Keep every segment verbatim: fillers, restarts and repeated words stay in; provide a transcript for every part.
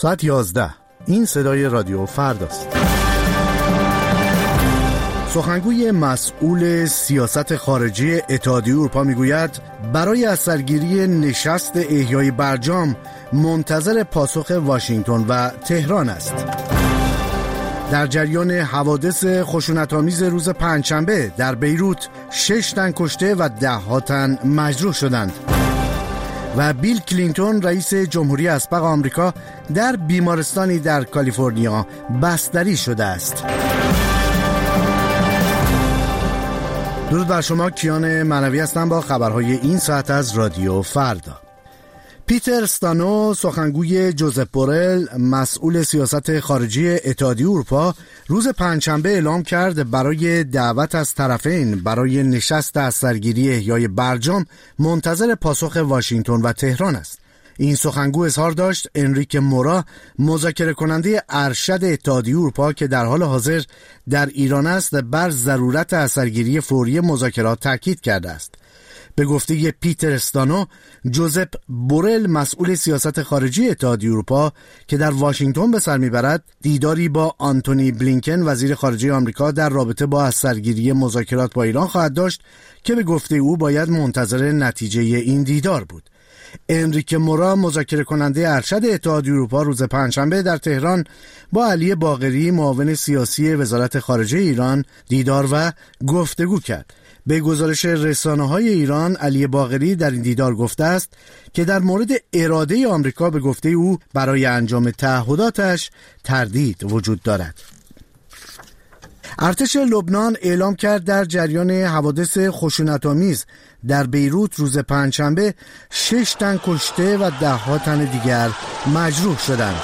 ساعت یازده. این صدای رادیو فرداست. سخنگوی مسئول سیاست خارجی اتحادیه اروپا میگوید برای اثرگیری نشست احیای برجام منتظر پاسخ واشنگتن و تهران است. در جریان حوادث خشونت‌آمیز روز پنجشنبه در بیروت شش تن کشته و ده ها تن مجروح شدند. و بیل کلینتون رئیس جمهوری اسبق آمریکا در بیمارستانی در کالیفرنیا بستری شده است. درود بر شما، کیان معنوی هستم با خبرهای این ساعت از رادیو فردا. پیتر استانو، سخنگوی جوزپ بورل، مسئول سیاست خارجی اتحادیه اروپا، روز پنجشنبه اعلام کرد برای دعوت از طرفین برای نشست اثرگیری احیای برجام منتظر پاسخ واشنگتن و تهران است. این سخنگو اظهار داشت انریک مورا، مذاکره کننده ارشد اتحادیه اروپا که در حال حاضر در ایران است، بر ضرورت اثرگیری فوری مذاکرات تاکید کرده است. به گفته پیتر استانو، جوزپ بورل، مسئول سیاست خارجی اتحادیه اروپا که در واشنگتن به سر میبرد، دیداری با آنتونی بلینکن وزیر خارجه آمریکا در رابطه با اثرگیری مذاکرات با ایران خواهد داشت که به گفته او باید منتظر نتیجه این دیدار بود. انریک مورا، مذاکره کننده ارشد اتحادیه اروپا، روز پنجشنبه در تهران با علی باقری، معاون سیاسی وزارت خارجه ایران، دیدار و گفتگو کرد. به گزارش رسانه‌های ایران، علی باقری در این دیدار گفته است که در مورد اراده آمریکا به گفته او برای انجام تعهداتش تردید وجود دارد. ارتش لبنان اعلام کرد در جریان حوادث خشونت‌آمیز در بیروت روز پنجشنبه شش تن کشته و ده ها تن دیگر مجروح شدند.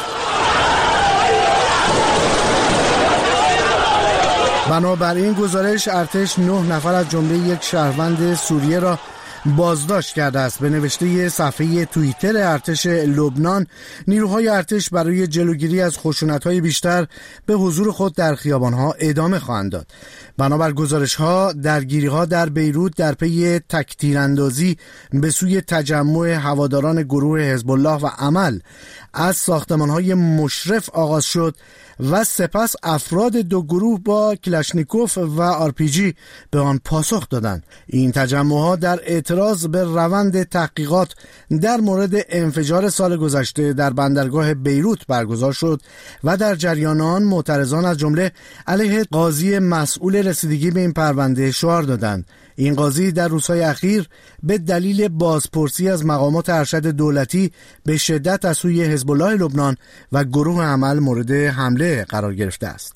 بنابراین گزارش، ارتش نه نفر از جمله یک شهروند سوریه را بازداشت کرده است. به نوشته صفحه توییتر ارتش لبنان، نیروهای ارتش برای جلوگیری از خشونت‌های بیشتر به حضور خود در خیابان‌ها ادامه خواهند داد. بنابر گزارش‌ها، درگیری‌ها در بیروت در پی تک‌تیراندازی به سوی تجمع هواداران گروه حزب الله و عمل از ساختمان‌های مشرف آغاز شد و سپس افراد دو گروه با کلاشنیکوف و آر پی جی به آن پاسخ دادند. این تجمعات در اعتراض به روند تحقیقات در مورد انفجار سال گذشته در بندرگاه بیروت برگزار شد و در جریان آن معترضان از جمله علیه قاضی مسئول رسیدگی به این پرونده شعار دادند. این قاضی در روزهای اخیر به دلیل بازپرسی از مقامات ارشد دولتی به شدت از سوی حزب الله لبنان و گروه عمل مورد حمله قرار گرفته است.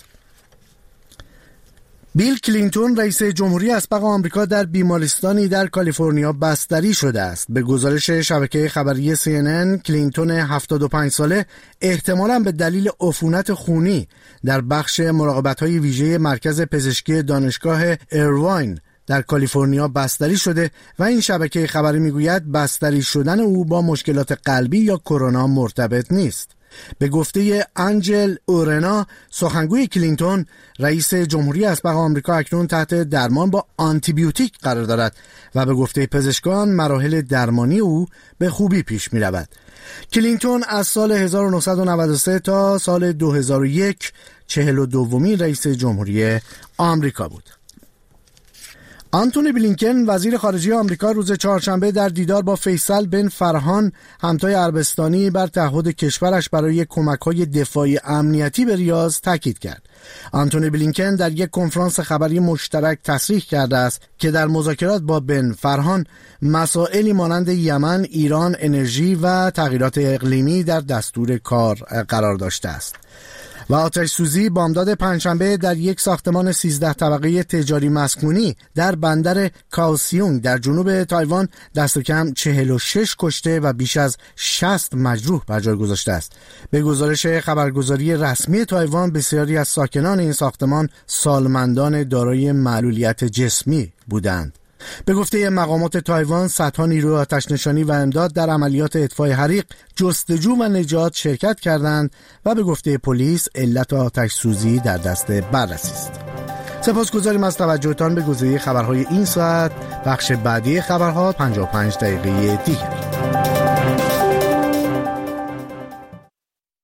بیل کلینتون، رئیس جمهوری اسبق آمریکا، در بیمارستانی در کالیفرنیا بستری شده است. به گزارش شبکه خبری سی ان ان، کلینتون هفتاد و پنج ساله احتمالاً به دلیل عفونت خونی در بخش مراقبت‌های ویژه مرکز پزشکی دانشگاه ایرواین در کالیفرنیا بستری شده و این شبکه خبری میگوید بستری شدن او با مشکلات قلبی یا کرونا مرتبط نیست. به گفته آنجل اورنا، سخنگوی کلینتون، رئیس جمهوری اسبق آمریکا اکنون تحت درمان با آنتیبیوتیک قرار دارد و به گفته پزشکان مراحل درمانی او به خوبی پیش می رود. کلینتون از سال هزار و نهصد و نود و سه تا سال دو هزار و یک چهل و دومین رئیس جمهوری آمریکا بود. آنتونی بلینکن، وزیر خارجه آمریکا، روز چهارشنبه در دیدار با فیصل بن فرهان، همتای عربستانی، بر تعهد کشورش برای کمک‌های دفاعی امنیتی به ریاض تاکید کرد. آنتونی بلینکن در یک کنفرانس خبری مشترک تصریح کرده است که در مذاکرات با بن فرهان مسائلی مانند یمن، ایران، انرژی و تغییرات اقلیمی در دستور کار قرار داشته است. و آتش سوزی بامداد پنجشنبه در یک ساختمان سیزده طبقه تجاری مسکونی در بندر کاوسیونگ در جنوب تایوان دست کم چهل و شش کشته و بیش از شصت مجروح بر جای گذاشته است. به گزارش خبرگزاری رسمی تایوان، بسیاری از ساکنان این ساختمان سالمندان دارای معلولیت جسمی بودند. به گفته مقامات تایوان، صدها نیروی آتش نشانی و امداد در عملیات اطفای حریق، جستجو و نجات شرکت کردند و به گفته پلیس علت آتش سوزی در دست بررسی است. سپاسگزاریم از توجهتان به گزیده خبرهای این ساعت. بخش بعدی خبرها پنجاه و پنج دقیقه دیگر.